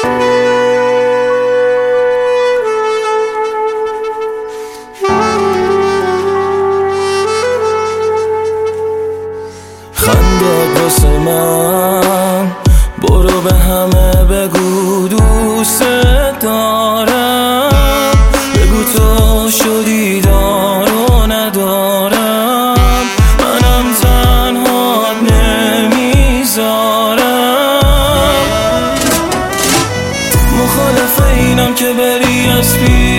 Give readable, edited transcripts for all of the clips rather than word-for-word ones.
خنده واسه من، برو به همه بگو دوست دارم، بگو تو شدی دارو ندارم، منم تنها نمیذارم. مخالف اینم که بری از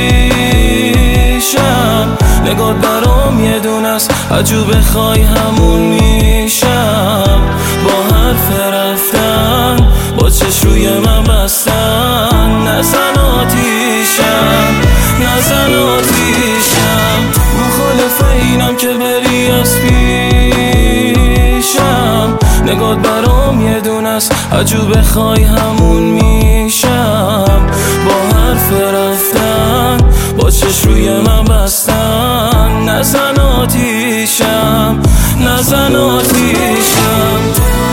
پیشم، نگات برام یه دونست، هرجور بخوای همون میشم. با حرف رفتن، با چش روی من بستن، نزن آتیشم، نزن آتیشم. مخالف اینم که بری از پیشم، نگات برام یه دونست، هرجور بخوای همون میشم. با حرف رفتن، با چش روی من بستن، نزن آتیشم، نزن آتیشم.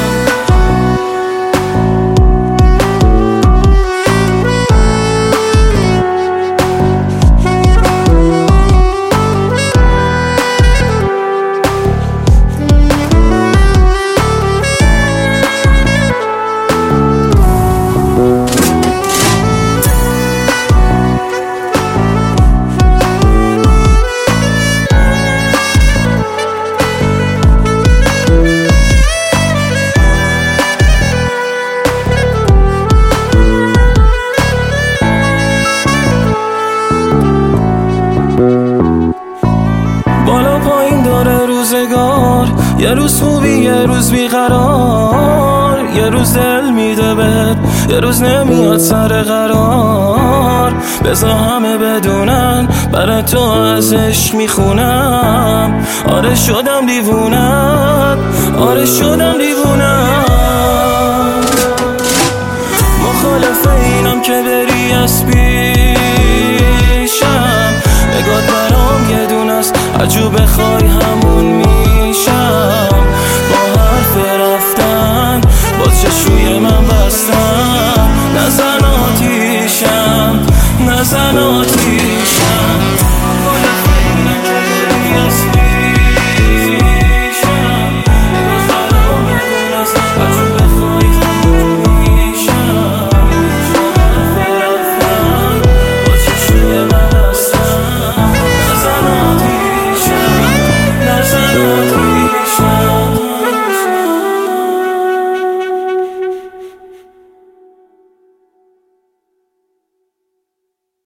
بالا پایین داره روزگار، یه روز خوبی یه روز بیقرار، یه روز دل میده بهت، یه روز نمیاد سر قرار. بذار همه بدونن برای تو ازش میخونم. آره شدم دیوونم، آره شدم دیوونم. مخالف اینم که بری از